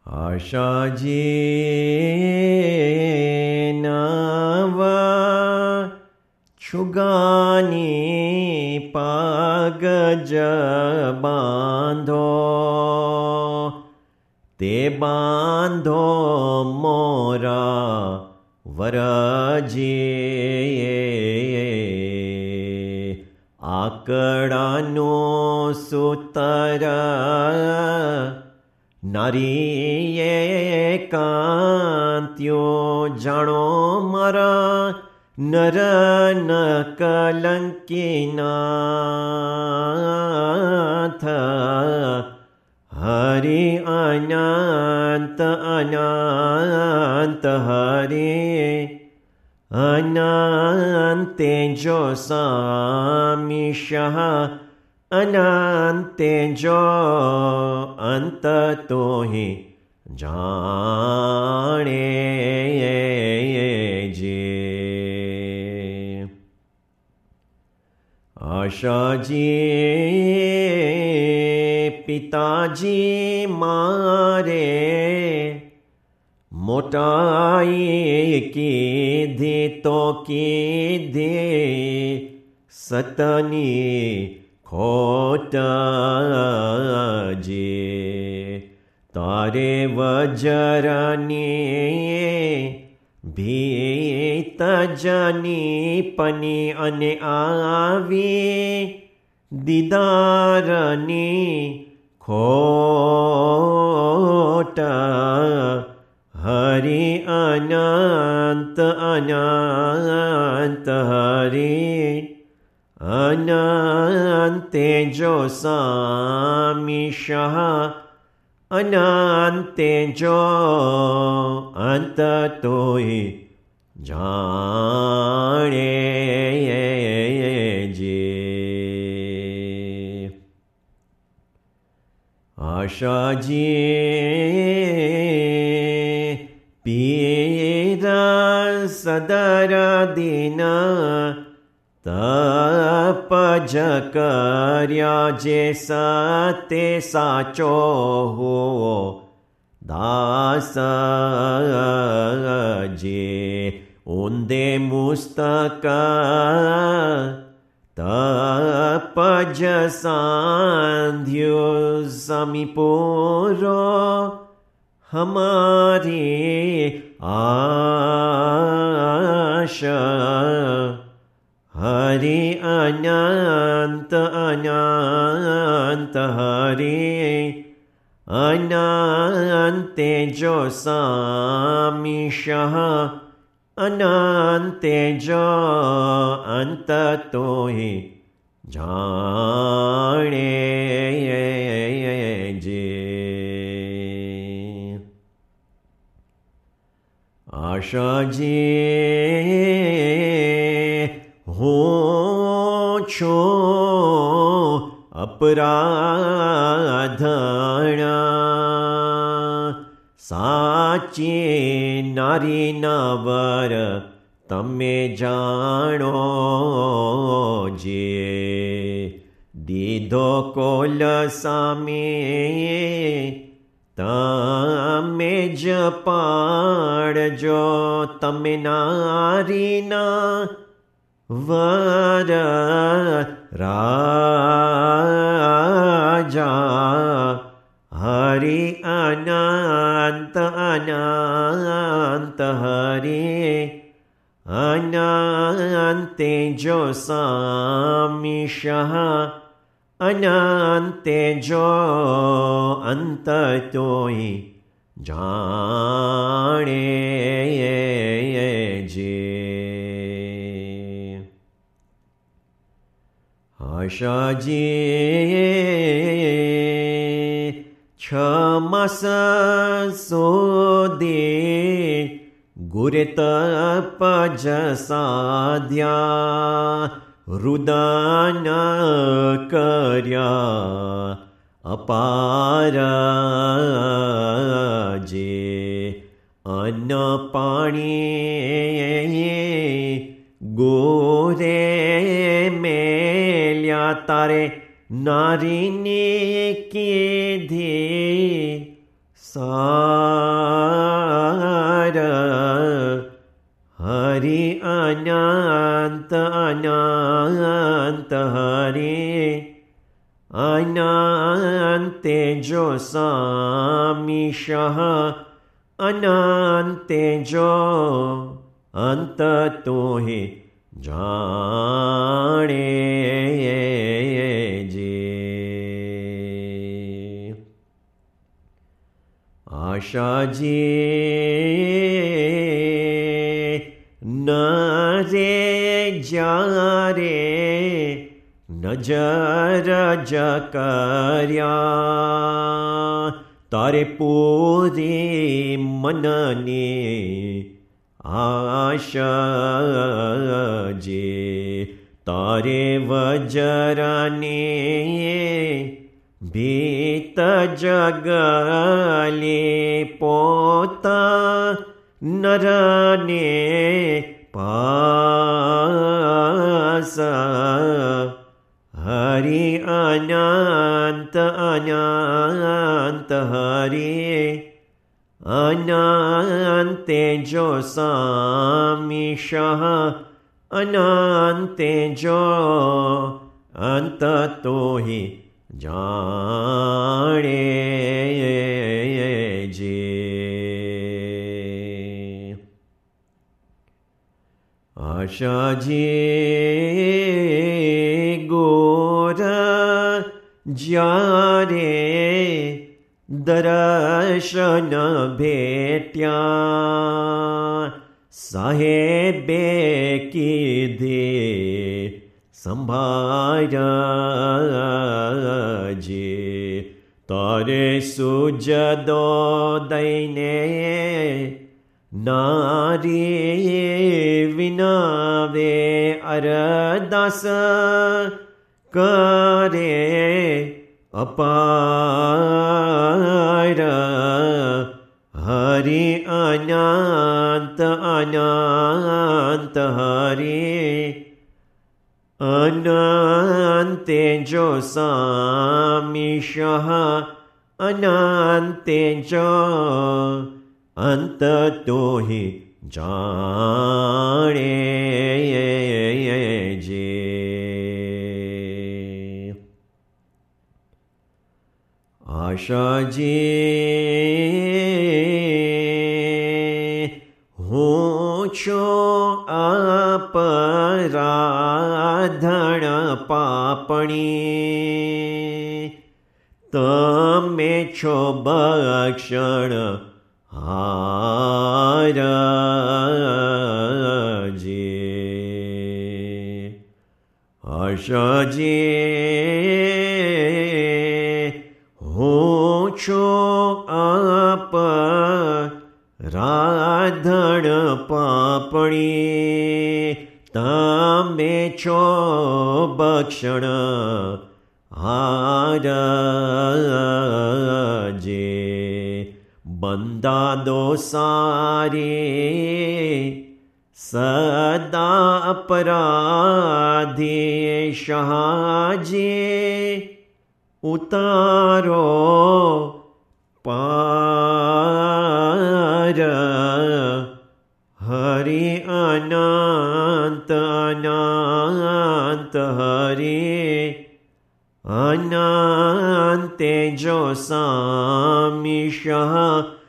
આશાજી નવા છુગાની પાગજ બાંધો, તે બાંધો મોરા વરજી, આકડાનો સૂતર નારીએ કાંત્યો, જાણો મારા નર ન કલંકીનાથ, હરિ અનંત અનંત હરિ અનંતે જો સામિષ, અનંતે જો અંત તોહિ જાણે જે. આશાજી પિતાજી મારે મોટાઈ કીધી તો કીધી સતની ખોટજી, તારે વજરની ભીત જની પની અને આવી દીદારની ખોટ, હરિ અનંત અનંત હરિ અનંતે જો સામિષ, અનંતે જો અંત તોહિ જાણે જે. આશાજી પીર સદર દિન તપજ કર્યા, જે સતે સાચો હો દાસ જે, ઊંદે મુસ્તક તપજ સાંધ્યો, સમીપુરો હમારી આશા, હરિ અનંત અનંત હરિ અનંતે જો સામિષ, અનંતે જો અંત તોહિ જાણે જે. આશાજી હું છું અપરાધણા, સાચી નારી નવર તમે જાણો જે, દીધો કોલ સામે તમે જ પાડજો, તમે નારીના વર રાજા, હરિ અનંત અનંત હરિ અનંતે જો સામિષ, અનંતે જો અંત તોહિ જાણે જે. આશાજી 6 માસ સુધી ગુરે તપજ સાધ્યા, રુદન કર્યા અપાર જે, અન્ન પાણી ગોરે મેલ્યા, તારે નારીને કીધી સા तेजोसामीशः अनन्तेजो अंत तो ही जाने जे आशा जी न रे जारे नजर जकर्या तारे पूरी मनने आशा जे तारे वजरने भीत जगले पोता नरने पास हरि अनंत अनंत हरि अनंतेजो सामीशः अनंतेजो अंत तो ही जाने जे आशा जी गोर जारे दर्शन भेट्या साहेबे कीधे संभाळजे तारे सुजदो दईने नारी विनावे अरदास करे अपार हरि अनंत अनंत हरि अनंतेजो सामीशः अनंतेजो अंत तो ही जाने जे आशा जी હું છું अपराधण પાપણી તમે છો ભક્ષણ હારજે આશાજી હું છું अपराધણ પાપણી તમે છો ભક્ષણ હારજે બંદા દોસારી સદા અપરાધી શાહજી ઉતારો પાર હરિ અનંત અનંત હરિ અનંતેજો સામીશઃ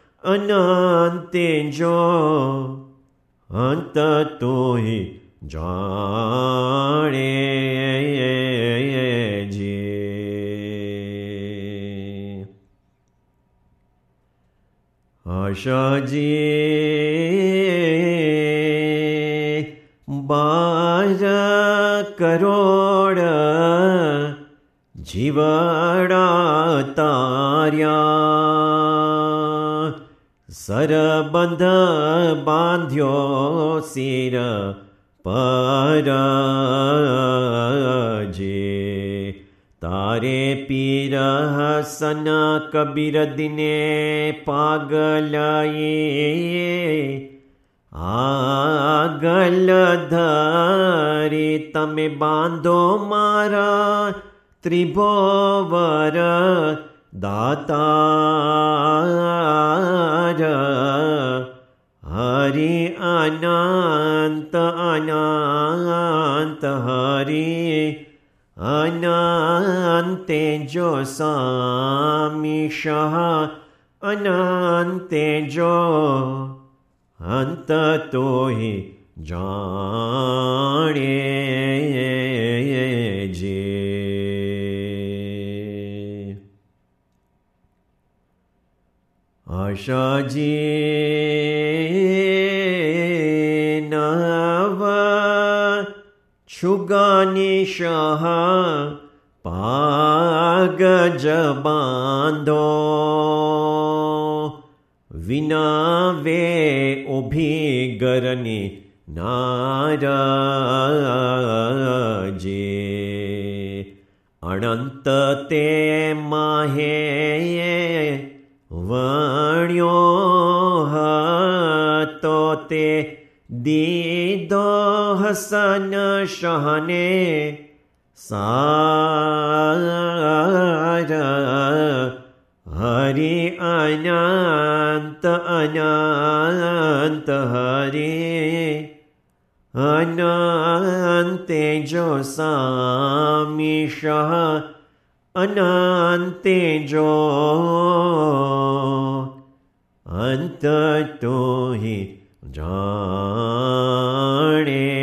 અનંતેજો અંત તો હિ જાણે જે આશાજી 12 કરોડ જીવડા તાર્યા સરબંધ બાંધ્યો સિર પર જે તારે પીર હસન કબીર દિને પાગલાએ આગલ ધરી તમે બાંધો મારા ત્રિભુવન દાતાર હરિ અનંત અનંત હરિ અનંતેજો સામી અનંતે જો અંત તોહિ જાણે જે. આશાજી નવ છુગાનિશ પાગજ બાંધો વિનાવે ઉભી ગરની નારજે. અનંત તે માહે વણ્યો હતો તે દીધો હસન શહને સાર. હરિ અનંત અનંત હરિ અનંતે જો સામીશ અનંતે જો અંત તોહિ જાણે